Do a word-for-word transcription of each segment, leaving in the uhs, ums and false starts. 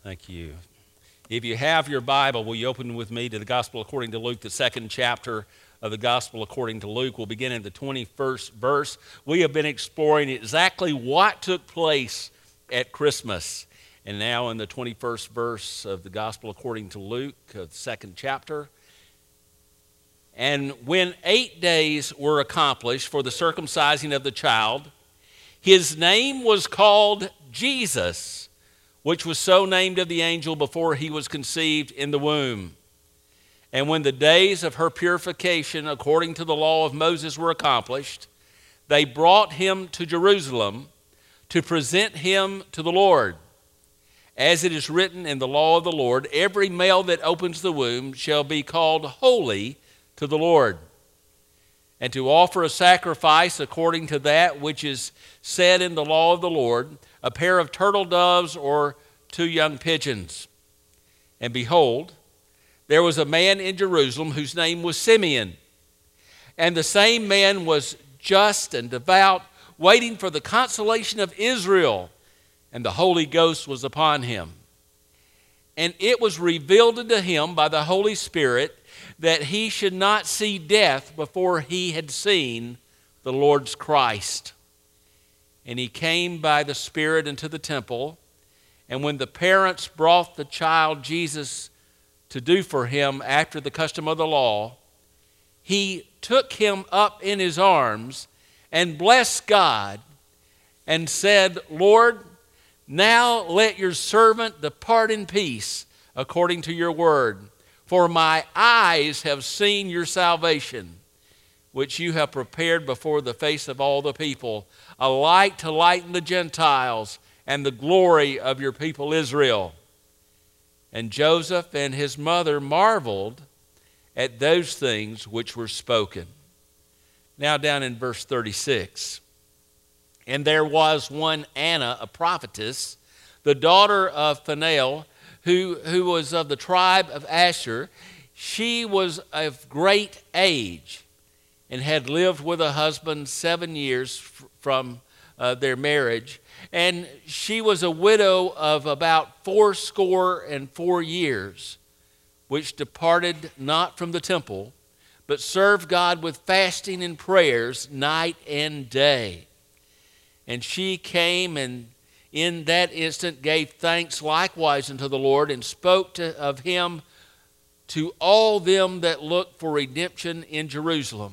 Thank you. If you have your Bible, will you open with me to the Gospel according to Luke, the second chapter of the Gospel according to Luke. We'll begin in the twenty-first verse. We have been exploring exactly what took place at Christmas. And now in the twenty-first verse of the Gospel according to Luke, the second chapter. And when eight days were accomplished for the circumcising of the child, his name was called Jesus, which was so named of the angel before he was conceived in the womb. And when the days of her purification according to the law of Moses were accomplished, they brought him to Jerusalem to present him to the Lord. As it is written in the law of the Lord, every male that opens the womb shall be called holy to the Lord, and to offer a sacrifice according to that which is said in the law of the Lord, a pair of turtle doves or two young pigeons. And behold, there was a man in Jerusalem whose name was Simeon. And the same man was just and devout, waiting for the consolation of Israel, and the Holy Ghost was upon him. And it was revealed unto him by the Holy Spirit that he should not see death before he had seen the Lord's Christ. And he came by the Spirit into the temple. And when the parents brought the child Jesus to do for him after the custom of the law, he took him up in his arms and blessed God and said, Lord, now let your servant depart in peace according to your word. For my eyes have seen your salvation, which you have prepared before the face of all the people, a light to lighten the Gentiles and the glory of your people Israel. And Joseph and his mother marveled at those things which were spoken. Now down in verse thirty-six. And there was one Anna, a prophetess, the daughter of Phanuel, who, who was of the tribe of Asher. She was of great age and had lived with a husband seven years f- from uh, their marriage. And she was a widow of about fourscore and four years, which departed not from the temple, but served God with fasting and prayers night and day. And she came and in that instant gave thanks likewise unto the Lord, and spoke to, of him to all them that looked for redemption in Jerusalem.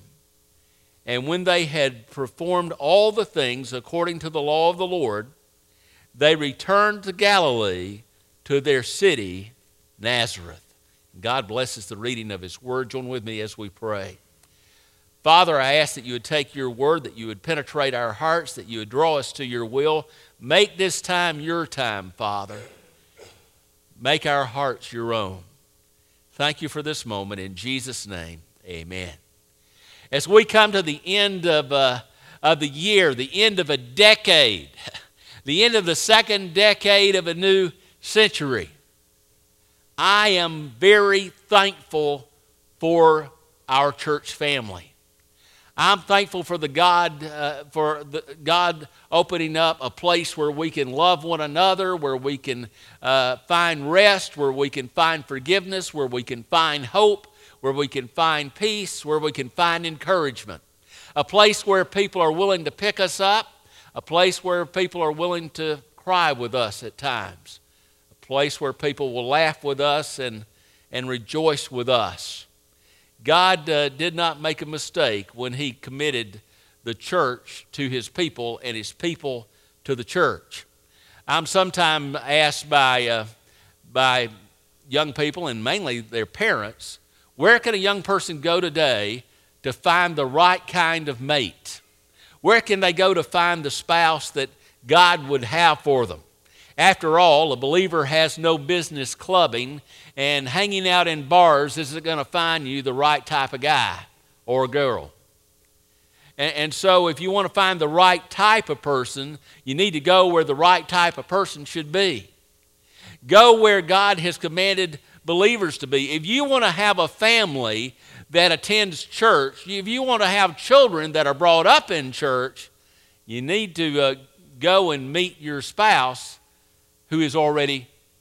And when they had performed all the things according to the law of the Lord, they returned to Galilee, to their city, Nazareth. God blesses the reading of his word. Join with me as we pray. Father, I ask that you would take your word, that you would penetrate our hearts, that you would draw us to your will. Make this time your time, Father. Make our hearts your own. Thank you for this moment. In Jesus' name, amen. As we come to the end of, uh, of the year, the end of a decade, the end of the second decade of a new century, I am very thankful for our church family. I'm thankful for the God, uh, for the God opening up a place where we can love one another, where we can uh, find rest, where we can find forgiveness, where we can find hope, where we can find peace, where we can find encouragement. A place where people are willing to pick us up, a place where people are willing to cry with us at times, a place where people will laugh with us and, and rejoice with us. God uh, did not make a mistake when he committed the church to his people and his people to the church. I'm sometimes asked by, uh, by young people, and mainly their parents, where can a young person go today to find the right kind of mate? Where can they go to find the spouse that God would have for them? After all, a believer has no business clubbing, and hanging out in bars isn't going to find you the right type of guy or girl. And, and so if you want to find the right type of person, you need to go where the right type of person should be. Go where God has commanded believers to be. If you want to have a family that attends church, if you want to have children that are brought up in church, you need to uh, go and meet your spouse who is already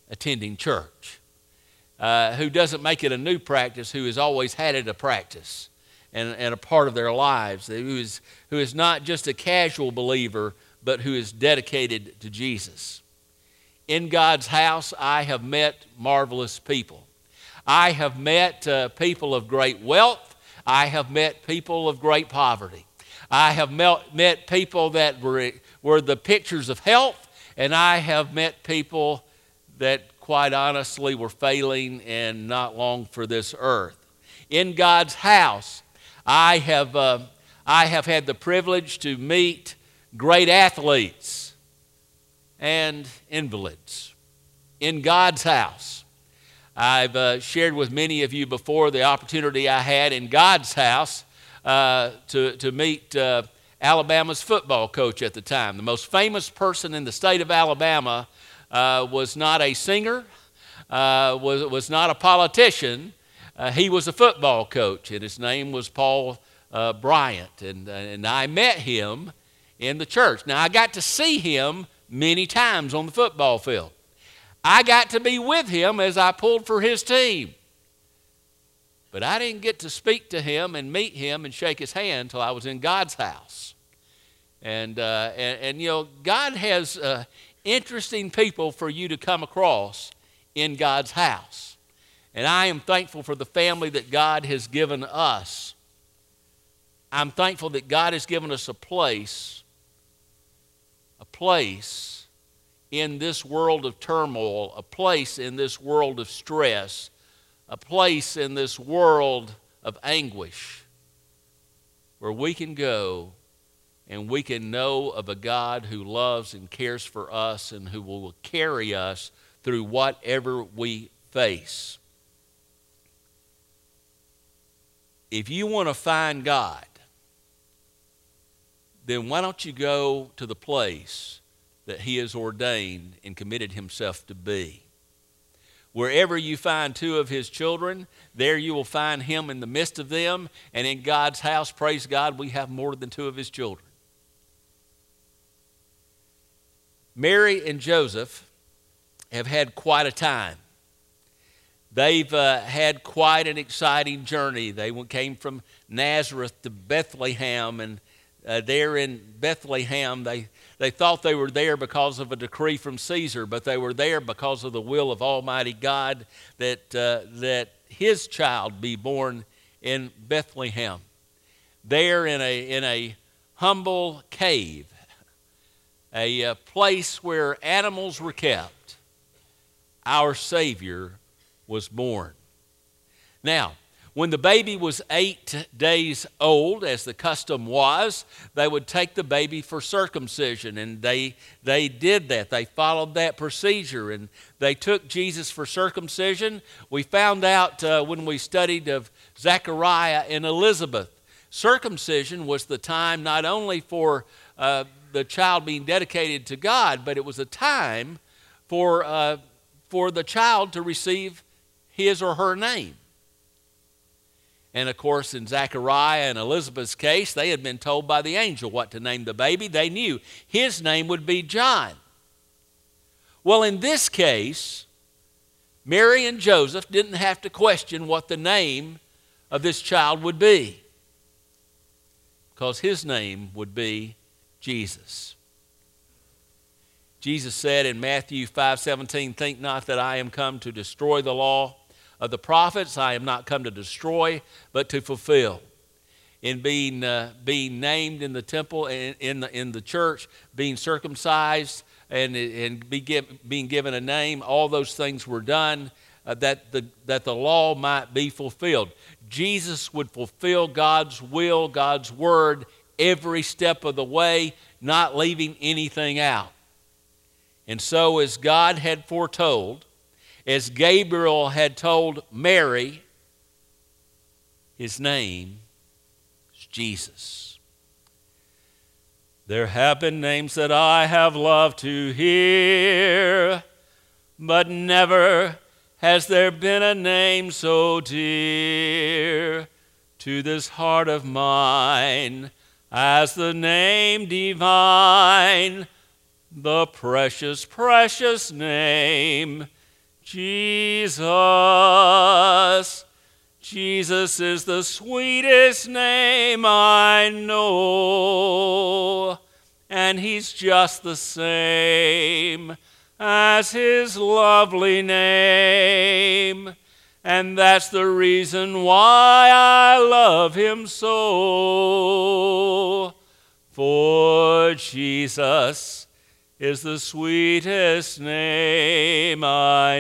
attending church, uh, who doesn't make it a new practice, who has always had it a practice and, and a part of their lives, who is, who is not just a casual believer, but who is dedicated to Jesus. In God's house, I have met marvelous people. I have met uh, people of great wealth. I have met people of great poverty. I have met, met people that were, were the pictures of health, and I have met people that quite honestly were failing and not long for this earth. In God's house, I have, uh, I have had the privilege to meet great athletes and invalids. In God's house, I've uh, shared with many of you before the opportunity I had in God's house uh, to, to meet uh, Alabama's football coach at the time. The most famous person in the state of Alabama uh, was not a singer, uh, was, was not a politician. Uh, he was a football coach, and his name was Paul uh, Bryant, and, and I met him in the church. Now, I got to see him many times on the football field. I got to be with him as I pulled for his team. But I didn't get to speak to him and meet him and shake his hand until I was in God's house. And, uh, and, and you know, God has uh, interesting people for you to come across in God's house. And I am thankful for the family that God has given us. I'm thankful that God has given us a place, a place in this world of turmoil, a place in this world of stress, a place in this world of anguish where we can go and we can know of a God who loves and cares for us and who will carry us through whatever we face. If you want to find God, then why don't you go to the place that He has ordained and committed Himself to be? Wherever you find two of His children, there you will find Him in the midst of them. And in God's house, praise God, we have more than two of His children. Mary and Joseph have had quite a time. They've uh, had quite an exciting journey. They came from Nazareth to Bethlehem, and uh, there in Bethlehem, they, they thought they were there because of a decree from Caesar, but they were there because of the will of Almighty God that, uh, that His child be born in Bethlehem. There in a, in a humble cave, a, a place where animals were kept, our Savior was born. Now, when the baby was eight days old, as the custom was, they would take the baby for circumcision, and they, they did that. They followed that procedure, and they took Jesus for circumcision. We found out uh, when we studied of Zechariah and Elizabeth, circumcision was the time not only for uh, the child being dedicated to God, but it was a time for, uh, for the child to receive his or her name. And of course, in Zechariah and Elizabeth's case, they had been told by the angel what to name the baby. They knew his name would be John. Well, in this case, Mary and Joseph didn't have to question what the name of this child would be, because his name would be Jesus. Jesus said in Matthew five seventeen, "Think not that I am come to destroy the law of the prophets. I am not come to destroy, but to fulfill." In being uh, being named in the temple, in, in the in the church, being circumcised, and and be give, being given a name, all those things were done uh, that the that the law might be fulfilled. Jesus would fulfill God's will, God's word, every step of the way, not leaving anything out. And so, as God had foretold, as Gabriel had told Mary, his name is Jesus. There have been names that I have loved to hear, but never has there been a name so dear to this heart of mine as the name divine, the precious, precious name, Jesus. Jesus is the sweetest name I know, and he's just the same as his lovely name, and that's the reason why I love him so. For Jesus is the sweetest name I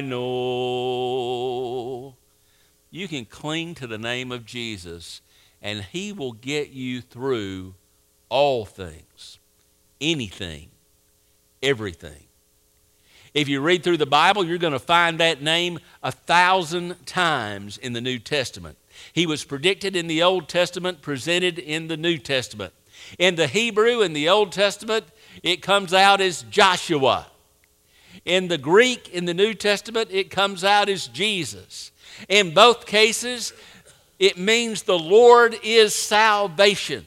know. You can cling to the name of Jesus, and he will get you through all things, anything, everything. If you read through the Bible, you're going to find that name a thousand times in the New Testament. He was predicted in the Old Testament, presented in the New Testament. In the Hebrew, in the Old Testament, it comes out as Joshua. In the Greek, in the New Testament, it comes out as Jesus. In both cases, it means the Lord is salvation.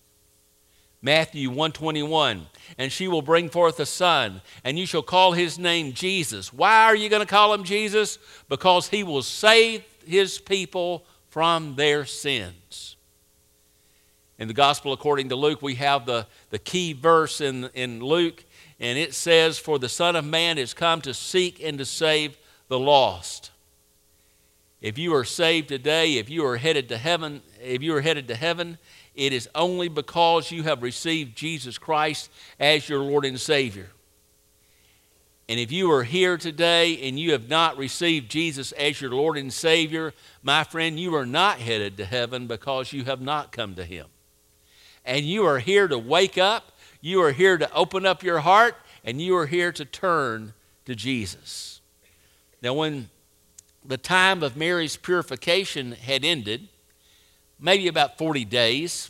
Matthew one twenty-one, and she will bring forth a son, and you shall call his name Jesus. Why are you going to call him Jesus? Because he will save his people from their sins. In the Gospel according to Luke, we have the, the key verse in, in Luke, and it says, for the Son of Man is come to seek and to save the lost. If you are saved today, if you are headed to heaven, if you are headed to heaven, it is only because you have received Jesus Christ as your Lord and Savior. And if you are here today and you have not received Jesus as your Lord and Savior, my friend, you are not headed to heaven because you have not come to him. And you are here to wake up, you are here to open up your heart, and you are here to turn to Jesus. Now, when the time of Mary's purification had ended, maybe about forty days,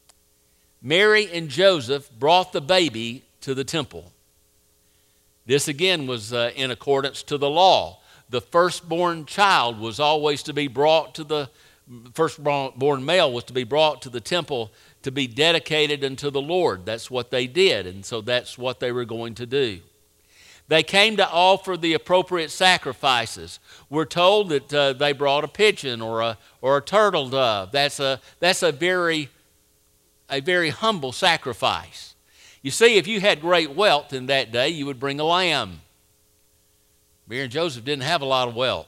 Mary and Joseph brought the baby to the temple. This again was uh, in accordance to the law. The firstborn child was always to be brought to the, firstborn male was to be brought to the temple to be dedicated unto the Lord. That's what they did, and so that's what they were going to do. They came to offer the appropriate sacrifices. We're told that uh, they brought a pigeon or a or a turtle dove. That's a that's a very a very humble sacrifice. You see, if you had great wealth in that day, you would bring a lamb. Mary and Joseph didn't have a lot of wealth.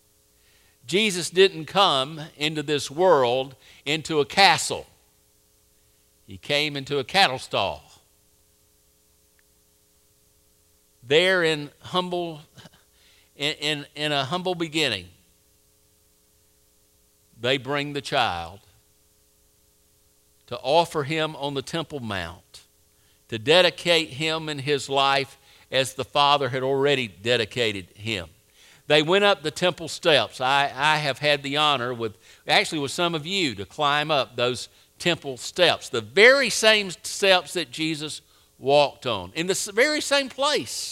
Jesus didn't come into this world into a castle. He came into a cattle stall. There in humble, in, in, in a humble beginning, they bring the child to offer him on the Temple Mount, to dedicate him in his life as the Father had already dedicated him. They went up the temple steps. I, I have had the honor with, actually with some of you, to climb up those temple steps, the very same steps that Jesus walked on, in the very same place.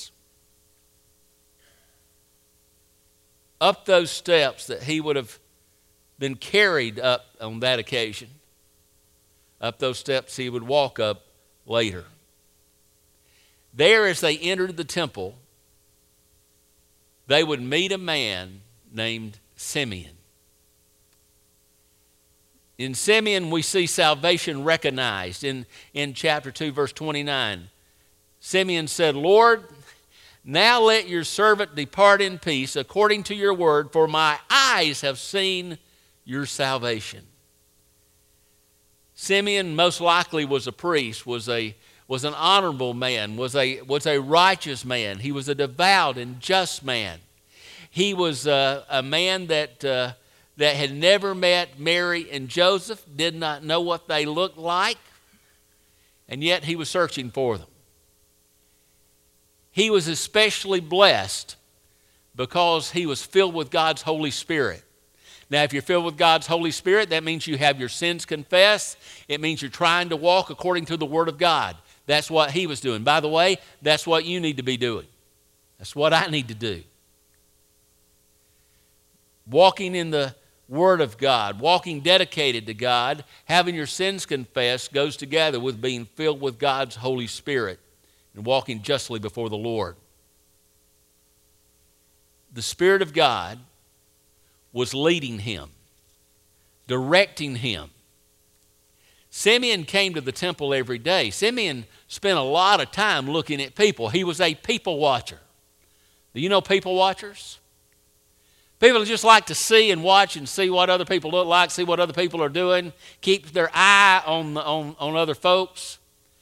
Up those steps that he would have been carried up on that occasion. Up those steps he would walk up later. There, as they entered the temple, they would meet a man named Simeon. In Simeon, we see salvation recognized. In, in chapter two, verse twenty-nine, Simeon said, Lord, now let your servant depart in peace according to your word, for my eyes have seen your salvation. Simeon most likely was a priest, was a was an honorable man, was a was a righteous man. He was a devout and just man. He was a, a man that uh, that had never met Mary and Joseph, did not know what they looked like, and yet he was searching for them. He was especially blessed because he was filled with God's Holy Spirit. Now, if you're filled with God's Holy Spirit, that means you have your sins confessed. It means you're trying to walk according to the Word of God. That's what he was doing. By the way, that's what you need to be doing. That's what I need to do. Walking in the Word of God, walking dedicated to God, having your sins confessed goes together with being filled with God's Holy Spirit and walking justly before the Lord. the Spirit of God was leading him, directing him. Simeon came to the temple every day. Simeon spent a lot of time looking at people. He was a people watcher. Do you know people watchers? People just like to see and watch and see what other people look like, see what other people are doing, keep their eye on, the, on, on other folks.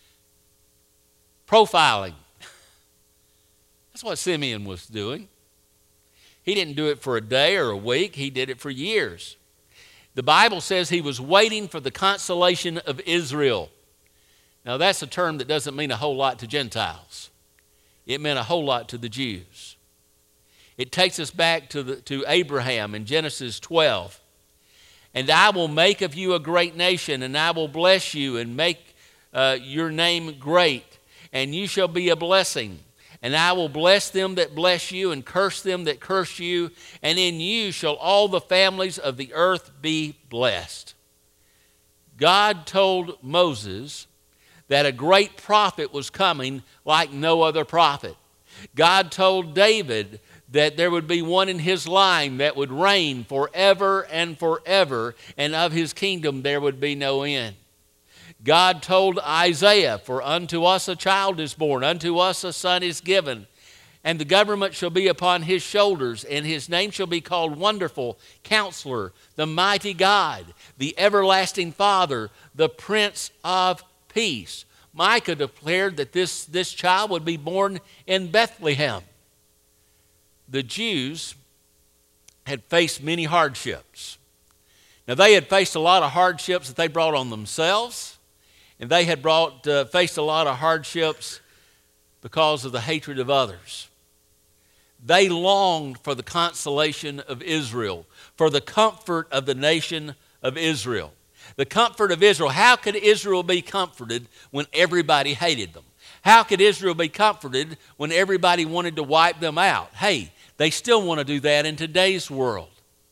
Profiling. That's what Simeon was doing. He didn't do it for a day or a week. He did it for years. The Bible says he was waiting for the consolation of Israel. Now, that's a term that doesn't mean a whole lot to Gentiles. It meant a whole lot to the Jews. It takes us back to, the, to Abraham in Genesis twelve. And I will make of you a great nation, and I will bless you and make uh, your name great, and you shall be a blessing. And I will bless them that bless you, and curse them that curse you, and in you shall all the families of the earth be blessed. God told Moses that a great prophet was coming like no other prophet. God told David that there would be one in his line that would reign forever and forever, and of his kingdom there would be no end. God told Isaiah, for unto us a child is born, unto us a son is given, and the government shall be upon his shoulders, and his name shall be called Wonderful, Counselor, the Mighty God, the Everlasting Father, the Prince of Peace. Micah declared that this, this child would be born in Bethlehem. The Jews had faced many hardships. Now, they had faced a lot of hardships that they brought on themselves, and they had brought, uh, faced a lot of hardships because of the hatred of others. They longed for the consolation of Israel, for the comfort of the nation of Israel. The comfort of Israel. How could Israel be comforted when everybody hated them? How could Israel be comforted when everybody wanted to wipe them out? Hey, they still want to do that in today's world.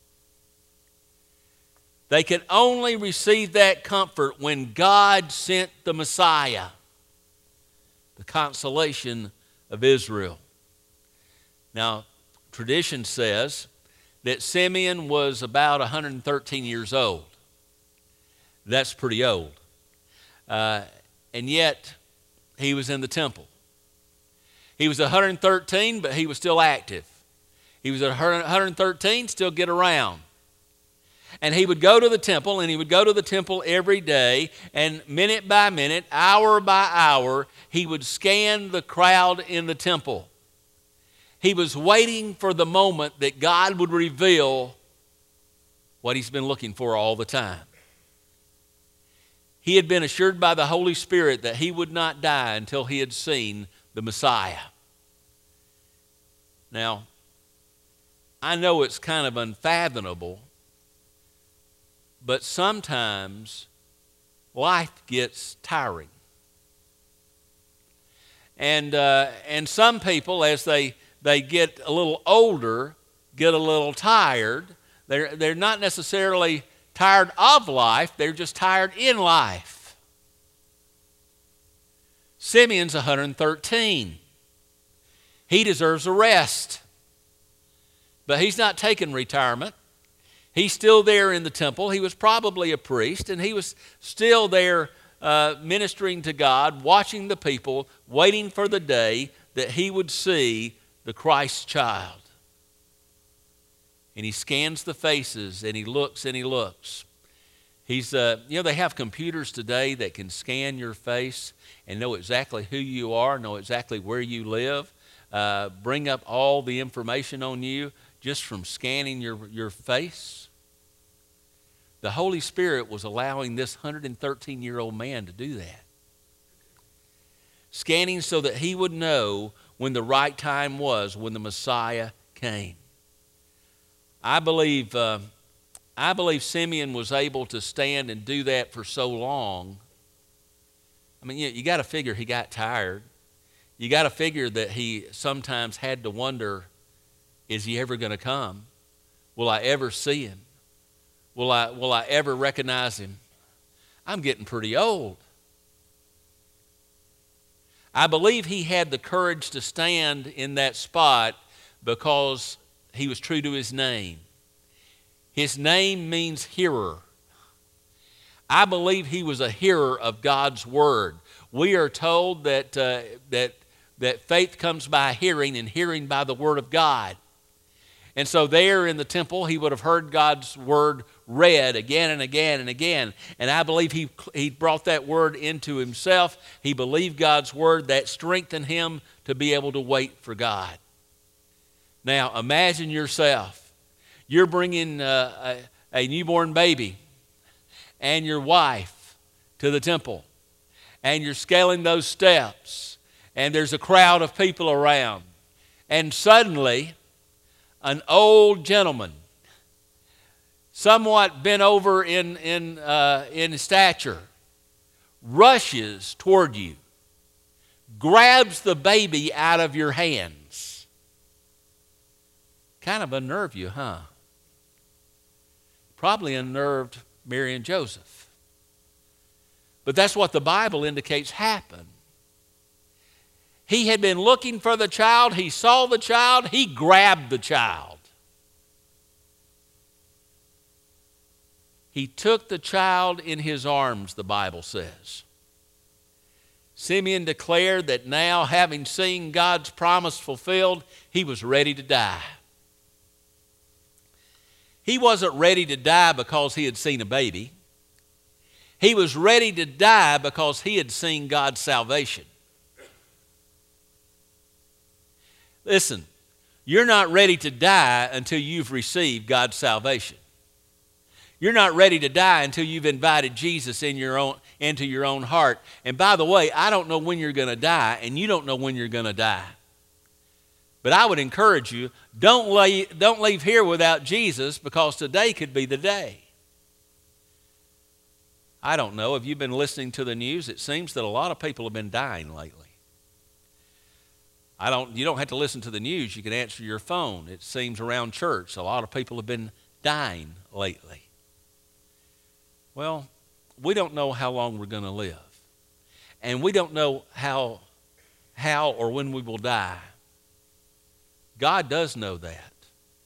They could only receive that comfort when God sent the Messiah, the consolation of Israel. Now, tradition says that Simeon was about one hundred thirteen years old. That's pretty old. Uh, and yet, he was in the temple. He was one hundred thirteen, but he was still active. He was at one hundred thirteen, still get around. And he would go to the temple, and he would go to the temple every day, and minute by minute, hour by hour, he would scan the crowd in the temple. He was waiting for the moment that God would reveal what he's been looking for all the time. He had been assured by the Holy Spirit that he would not die until he had seen the Messiah. Now, I know it's kind of unfathomable, but sometimes life gets tiring. And, uh, and some people, as they, they get a little older, get a little tired. They're, they're not necessarily tired of life, they're just tired in life. Simeon's one hundred thirteen. He deserves a rest. But he's not taking retirement. He's still there in the temple. He was probably a priest, and he was still there uh, ministering to God, watching the people, waiting for the day that he would see the Christ child. And he scans the faces, and he looks and he looks. He's, uh, you know, they have computers today that can scan your face and know exactly who you are, know exactly where you live, uh, bring up all the information on you just from scanning your, your face. The Holy Spirit was allowing this one hundred thirteen-year-old man to do that. Scanning so that he would know when the right time was, when the Messiah came. I believe, uh, I believe Simeon was able to stand and do that for so long. I mean, you, you got to figure he got tired. You got to figure that he sometimes had to wonder, is he ever going to come? Will I ever see him? Will I, will I ever recognize him? I'm getting pretty old. I believe he had the courage to stand in that spot because he was true to his name. His name means hearer. I believe he was a hearer of God's word. We are told that, uh, that, that faith comes by hearing, and hearing by the word of God. And so there in the temple, he would have heard God's word read again and again and again. And I believe he, he brought that word into himself. He believed God's word. That strengthened him to be able to wait for God. Now, imagine yourself. You're bringing uh, a, a newborn baby and your wife to the temple. And you're scaling those steps. And there's a crowd of people around. And suddenly, an old gentleman, somewhat bent over in, in, uh, in stature, rushes toward you, grabs the baby out of your hands. Kind of unnerve you, huh? Probably unnerved Mary and Joseph. But that's what the Bible indicates happened. He had been looking for the child. He saw the child. He grabbed the child. He took the child in his arms, the Bible says. Simeon declared that now, having seen God's promise fulfilled, he was ready to die. He wasn't ready to die because he had seen a baby. He was ready to die because he had seen God's salvation. Listen, you're not ready to die until you've received God's salvation. You're not ready to die until you've invited Jesus in your own, into your own heart. And by the way, I don't know when you're going to die, and you don't know when you're going to die. But I would encourage you, don't, lay, don't leave here without Jesus, because today could be the day. I don't know. Have you been listening to the news? It seems that a lot of people have been dying lately. I don't, you don't have to listen to the news. You can answer your phone. It seems around church a lot of people have been dying lately. Well, we don't know how long we're going to live. And we don't know how, how or when we will die. God does know that.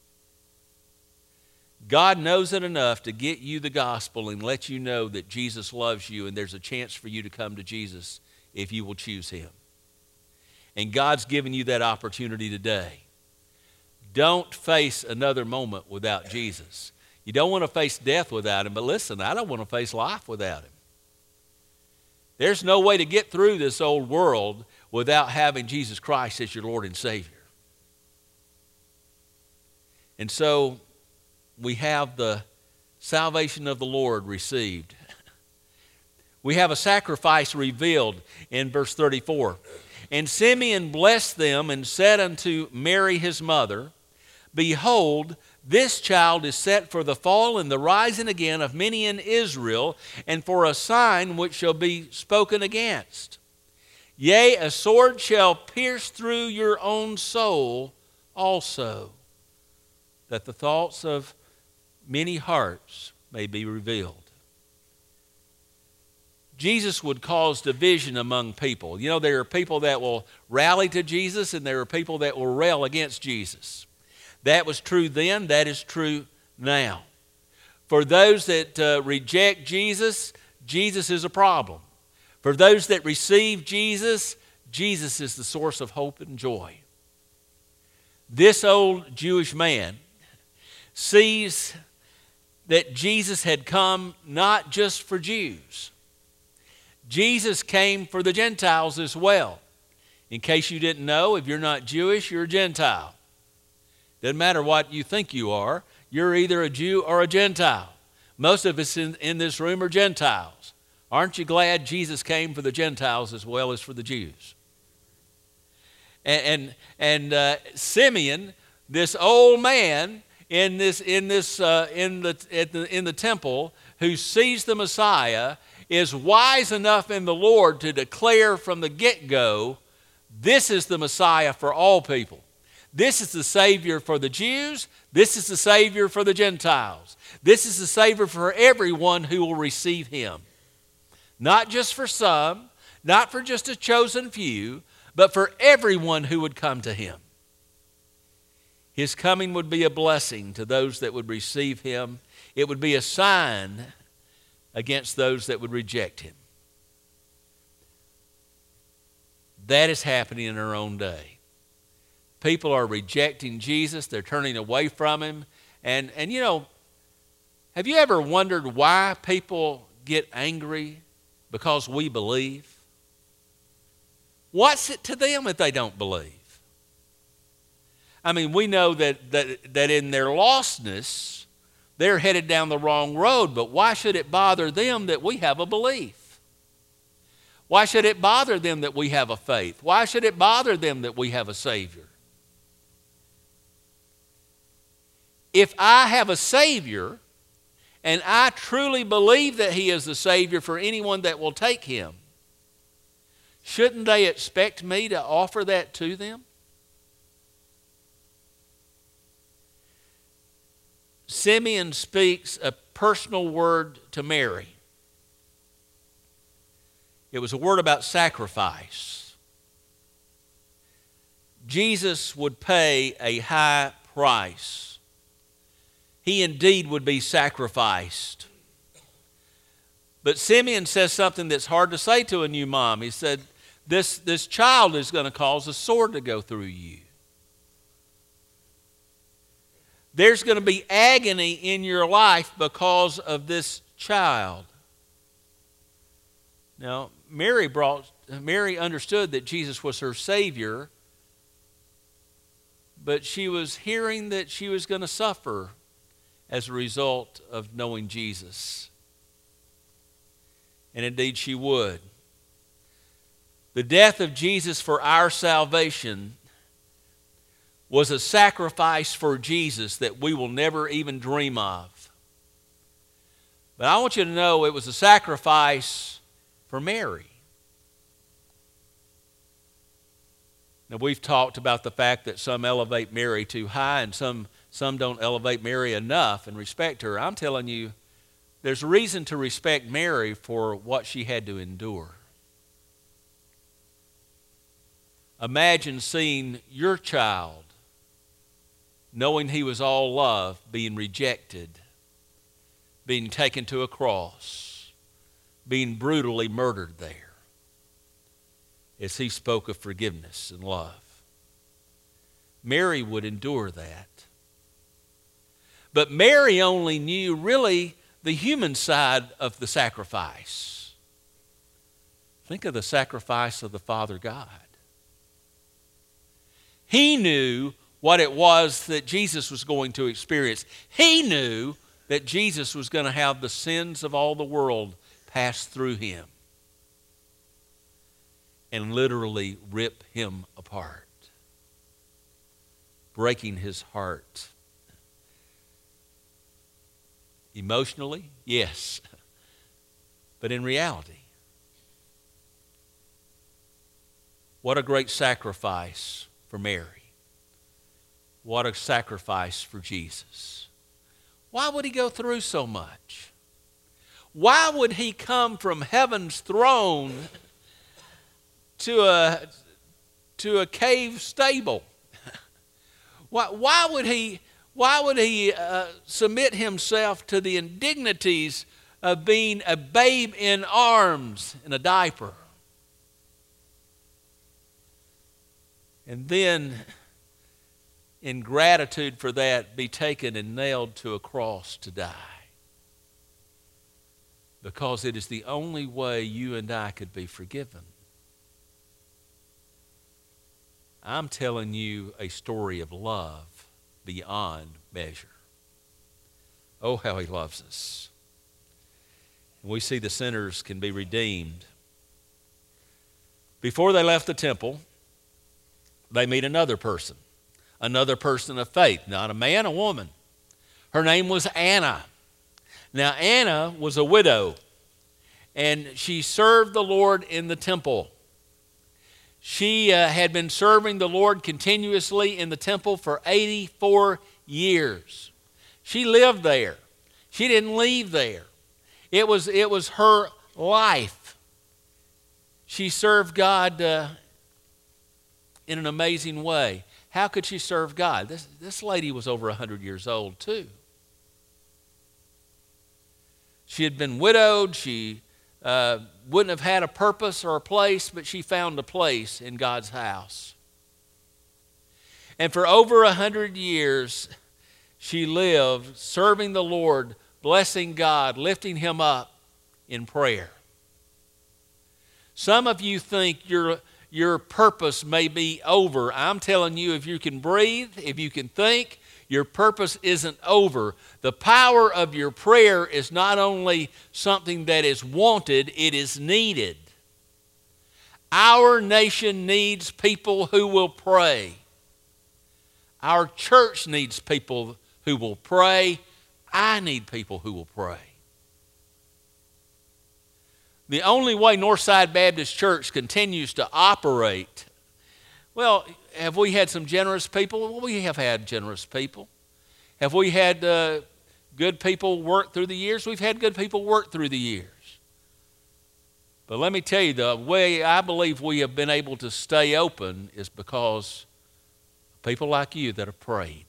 God knows it enough to get you the gospel and let you know that Jesus loves you, and there's a chance for you to come to Jesus if you will choose him. And God's given you that opportunity today. Don't face another moment without Jesus. You don't want to face death without him, but listen, I don't want to face life without him. There's no way to get through this old world without having Jesus Christ as your Lord and Savior. And so we have the salvation of the Lord received. We have a sacrifice revealed in verse thirty-four. And Simeon blessed them and said unto Mary his mother, Behold, this child is set for the fall and the rising again of many in Israel, and for a sign which shall be spoken against. Yea, a sword shall pierce through your own soul also, that the thoughts of many hearts may be revealed. Jesus would cause division among people. You know, there are people that will rally to Jesus, and there are people that will rail against Jesus. That was true then. That is true now. For those that uh, reject Jesus, Jesus is a problem. For those that receive Jesus, Jesus is the source of hope and joy. This old Jewish man sees that Jesus had come not just for Jews. Jesus came for the Gentiles as well. In case you didn't know, if you're not Jewish, you're a Gentile. Doesn't matter what you think you are, you're either a Jew or a Gentile. Most of us in, in this room are Gentiles. Aren't you glad Jesus came for the Gentiles as well as for the Jews? And, and, and uh, Simeon, this old man in, this, in, this, uh, in, the, at the, in the temple who sees the Messiah, is wise enough in the Lord to declare from the get-go, this is the Messiah for all people. This is the Savior for the Jews. This is the Savior for the Gentiles. This is the Savior for everyone who will receive him. Not just for some, not for just a chosen few, but for everyone who would come to him. His coming would be a blessing to those that would receive him. It would be a sign against those that would reject him. That is happening in our own day. People are rejecting Jesus. They're turning away from him. And, and you know, have you ever wondered why people get angry because we believe? What's it to them if they don't believe? I mean, we know that, that, that in their lostness, they're headed down the wrong road, but why should it bother them that we have a belief? Why should it bother them that we have a faith? Why should it bother them that we have a Savior? If I have a Savior, and I truly believe that he is the Savior for anyone that will take him, shouldn't they expect me to offer that to them? Simeon speaks a personal word to Mary. It was a word about sacrifice. Jesus would pay a high price. He indeed would be sacrificed. But Simeon says something that's hard to say to a new mom. He said, this, this child is going to cause a sword to go through you. There's going to be agony in your life because of this child. Now, Mary brought, Mary understood that Jesus was her Savior, but she was hearing that she was going to suffer as a result of knowing Jesus. And indeed she would. The death of Jesus for our salvation was a sacrifice for Jesus that we will never even dream of. But I want you to know it was a sacrifice for Mary. Now, we've talked about the fact that some elevate Mary too high and some, some don't elevate Mary enough and respect her. I'm telling you, there's reason to respect Mary for what she had to endure. Imagine seeing your child, knowing he was all love, being rejected, being taken to a cross, being brutally murdered there, as he spoke of forgiveness and love. Mary would endure that. But Mary only knew really the human side of the sacrifice. Think of the sacrifice of the Father God. He knew what it was that Jesus was going to experience. He knew that Jesus was going to have the sins of all the world pass through him and literally rip him apart, breaking his heart. Emotionally, yes, but in reality, what a great sacrifice for Mary. What a sacrifice for Jesus. Why would he go through so much? Why would he come from heaven's throne to a, to a cave stable? Why, why would he, why would he uh, submit himself to the indignities of being a babe in arms in a diaper? And then, in gratitude for that, be taken and nailed to a cross to die. Because it is the only way you and I could be forgiven. I'm telling you a story of love beyond measure. Oh, how he loves us. And we see the sinners can be redeemed. Before they left the temple, they meet another person. Another person of faith, not a man, a woman. Her name was Anna. Now, Anna was a widow, and she served the Lord in the temple. She uh, had been serving the Lord continuously in the temple for eighty-four years. She lived there. She didn't leave there. It was, it was her life. She served God uh, in an amazing way. how could she serve God? This, this lady was over one hundred years old too. She had been widowed. She uh, wouldn't have had a purpose or a place, but she found a place in God's house. And for over a hundred years, she lived serving the Lord, blessing God, lifting Him up in prayer. Some of you think your, your purpose may be over. I'm telling you, if you can breathe, if you can think, your purpose isn't over. The power of your prayer is not only something that is wanted, it is needed. Our nation needs people who will pray. Our church needs people who will pray. I need people who will pray. The only way Northside Baptist Church continues to operate, well, have we had some generous people? Well, we have had generous people. Have we had uh, good people work through the years? We've had good people work through the years. But let me tell you, the way I believe we have been able to stay open is because people like you that have prayed,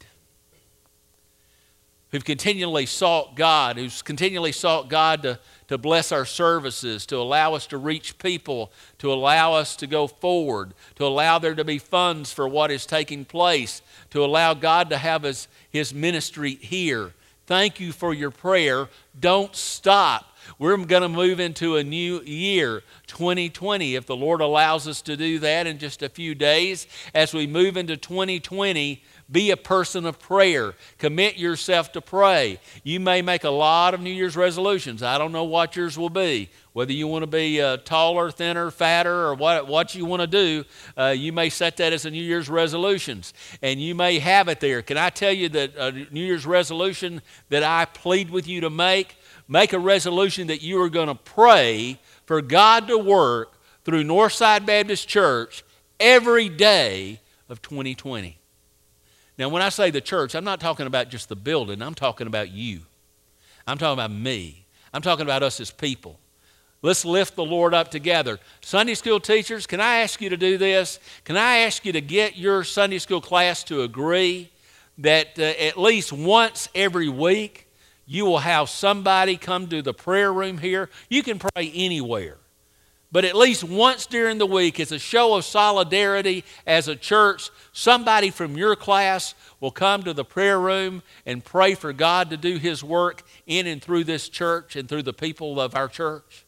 who've continually sought God, who's continually sought God to, to bless our services, to allow us to reach people, to allow us to go forward, to allow there to be funds for what is taking place, to allow God to have his, his ministry here. Thank you for your prayer. Don't stop. We're going to move into a new year, twenty twenty, if the Lord allows us to do that in just a few days. As we move into twenty twenty, be a person of prayer. Commit yourself to pray. You may make a lot of New Year's resolutions. I don't know what yours will be. Whether you want to be uh, taller, thinner, fatter, or what, what you want to do, uh, you may set that as a New Year's resolutions. And you may have it there. Can I tell you that a New Year's resolution that I plead with you to make? Make a resolution that you are going to pray for God to work through Northside Baptist Church every day of twenty twenty. Now, when I say the church, I'm not talking about just the building. I'm talking about you. I'm talking about me. I'm talking about us as people. Let's lift the Lord up together. Sunday school teachers, can I ask you to do this? Can I ask you to get your Sunday school class to agree that uh, at least once every week, you will have somebody come to the prayer room here. You can pray anywhere. But at least once during the week, as a show of solidarity as a church, somebody from your class will come to the prayer room and pray for God to do His work in and through this church and through the people of our church.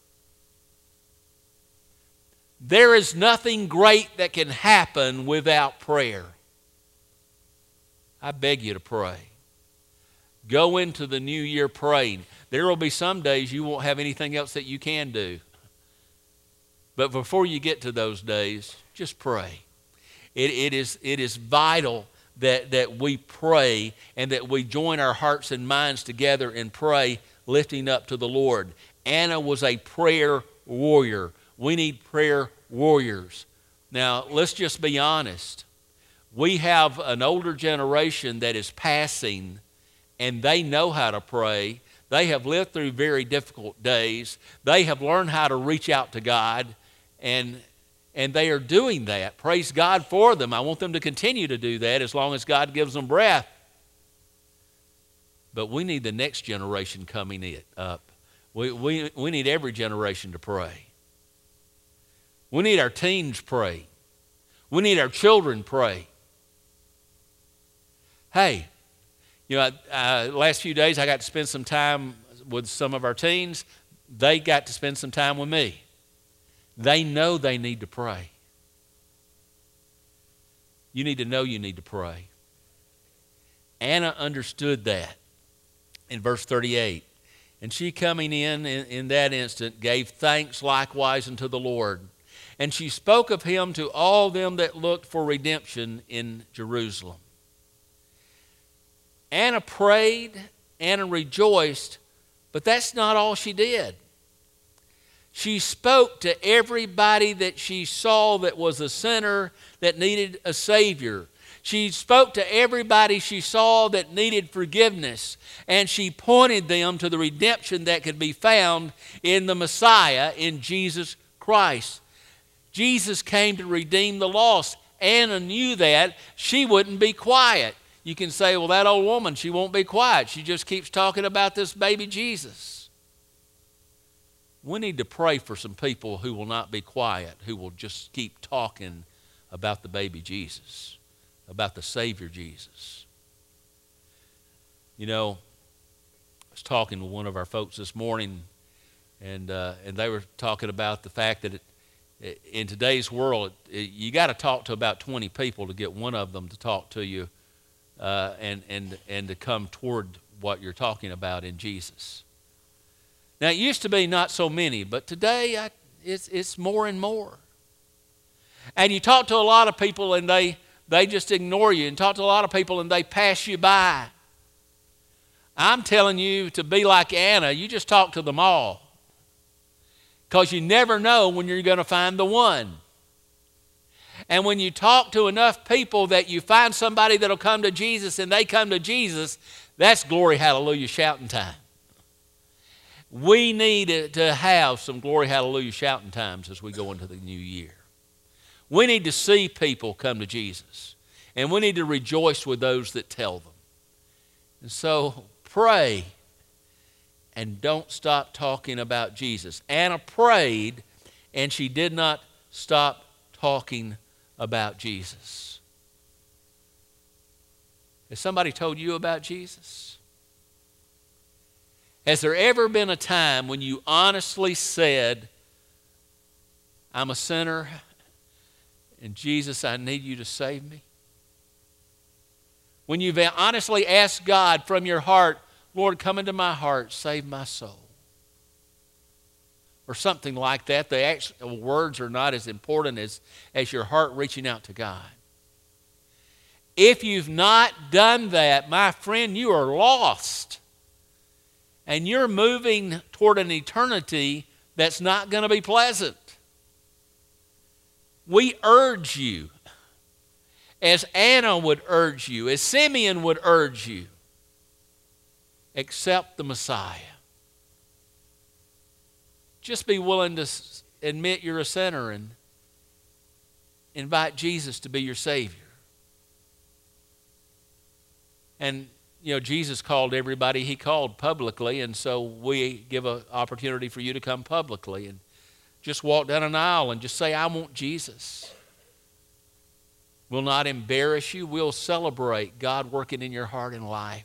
There is nothing great that can happen without prayer. I beg you to pray. Go into the new year praying. There will be some days you won't have anything else that you can do. But before you get to those days, just pray. It, it, is, it is vital that, that we pray and that we join our hearts and minds together and pray, lifting up to the Lord. Anna was a prayer warrior. We need prayer warriors. Now, let's just be honest. We have an older generation that is passing, and they know how to pray. They have lived through very difficult days. They have learned how to reach out to God, and, and they are doing that. Praise God for them. I want them to continue to do that as long as God gives them breath. But we need the next generation coming in, up. We, we, we need every generation to pray. We need our teens pray. We need our children pray. Hey, you know, uh, last few days I got to spend some time with some of our teens. They got to spend some time with me. They know they need to pray. You need to know you need to pray. Anna understood that in verse thirty-eight. And she coming in, in in that instant gave thanks likewise unto the Lord. And she spoke of him to all them that looked for redemption in Jerusalem. Anna prayed, Anna rejoiced, but that's not all she did. She spoke to everybody that she saw that was a sinner that needed a Savior. She spoke to everybody she saw that needed forgiveness, and she pointed them to the redemption that could be found in the Messiah, in Jesus Christ. Jesus came to redeem the lost. Anna knew that, she wouldn't be quiet. You can say, well, that old woman, she won't be quiet. She just keeps talking about this baby Jesus. We need to pray for some people who will not be quiet, who will just keep talking about the baby Jesus, about the Savior Jesus. You know, I was talking with one of our folks this morning, and uh, and they were talking about the fact that it, it, in today's world, it, it, you got to talk to about twenty people to get one of them to talk to you uh, and, and, and to come toward what you're talking about in Jesus. Now, it used to be not so many, but today I, it's, it's more and more. And you talk to a lot of people and they, they just ignore you, and talk to a lot of people and they pass you by. I'm telling you to be like Anna, you just talk to them all. Because you never know when you're going to find the one. And when you talk to enough people that you find somebody that'll come to Jesus and they come to Jesus, that's glory, hallelujah, shouting time. We need to have some glory, hallelujah, shouting times as we go into the new year. We need to see people come to Jesus. And we need to rejoice with those that tell them. And so pray and don't stop talking about Jesus. Anna prayed and she did not stop talking about Jesus. Has somebody told you about Jesus? Has there ever been a time when you honestly said, I'm a sinner, and Jesus, I need you to save me? When you've honestly asked God from your heart, Lord, come into my heart, save my soul. Or something like that. The actual words are not as important as, as your heart reaching out to God. If you've not done that, my friend, you are lost. And you're moving toward an eternity that's not going to be pleasant. We urge you, as Anna would urge you, as Simeon would urge you, accept the Messiah. Just be willing to admit you're a sinner and invite Jesus to be your Savior. And, you know, Jesus called everybody he called publicly, and so we give an opportunity for you to come publicly and just walk down an aisle and just say, I want Jesus. We'll not embarrass you. We'll celebrate God working in your heart and life.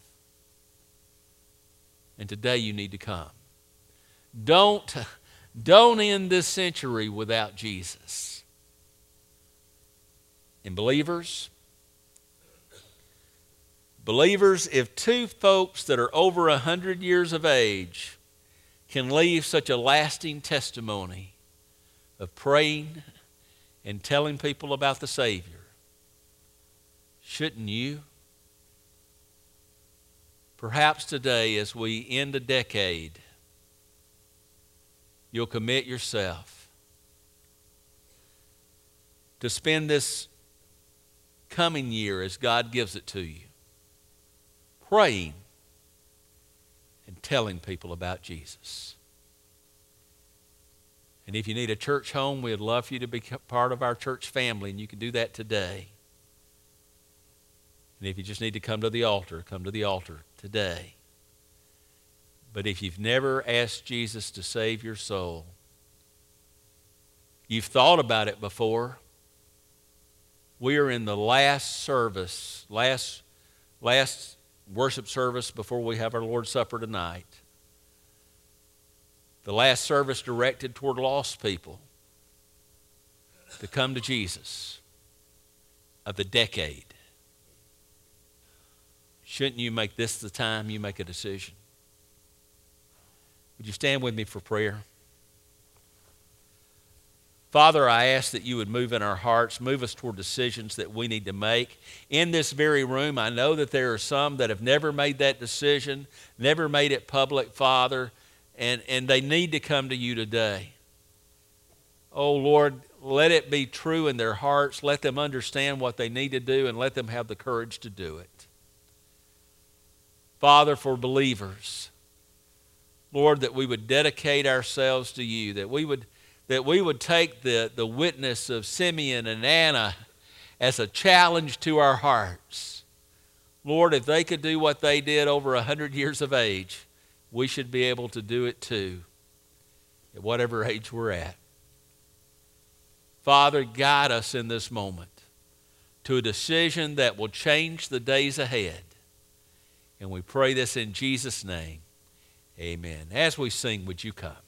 And today you need to come. Don't, don't end this century without Jesus. And believers, believers, if two folks that are over a hundred years of age can leave such a lasting testimony of praying and telling people about the Savior, shouldn't you? Perhaps today, as we end a decade, you'll commit yourself to spend this coming year as God gives it to you, praying and telling people about Jesus. And if you need a church home, we'd love for you to be part of our church family, and you can do that today. And if you just need to come to the altar, come to the altar today. But if you've never asked Jesus to save your soul, you've thought about it before, we are in the last service, last, last worship service before we have our Lord's Supper tonight. The last service directed toward lost people to come to Jesus of the decade. Shouldn't you make this the time you make a decision? Would you stand with me for prayer? Father, I ask that you would move in our hearts, move us toward decisions that we need to make. In this very room, I know that there are some that have never made that decision, never made it public, Father, and, and they need to come to you today. Oh, Lord, let it be true in their hearts. Let them understand what they need to do, and let them have the courage to do it. Father, for believers, Lord, that we would dedicate ourselves to you, that we would, that we would take the, the witness of Simeon and Anna, as a challenge to our hearts. Lord, if they could do what they did over a hundred years of age, we should be able to do it too, at whatever age we're at. Father, guide us in this moment to a decision that will change the days ahead. And we pray this in Jesus' name. Amen. As we sing, would you come?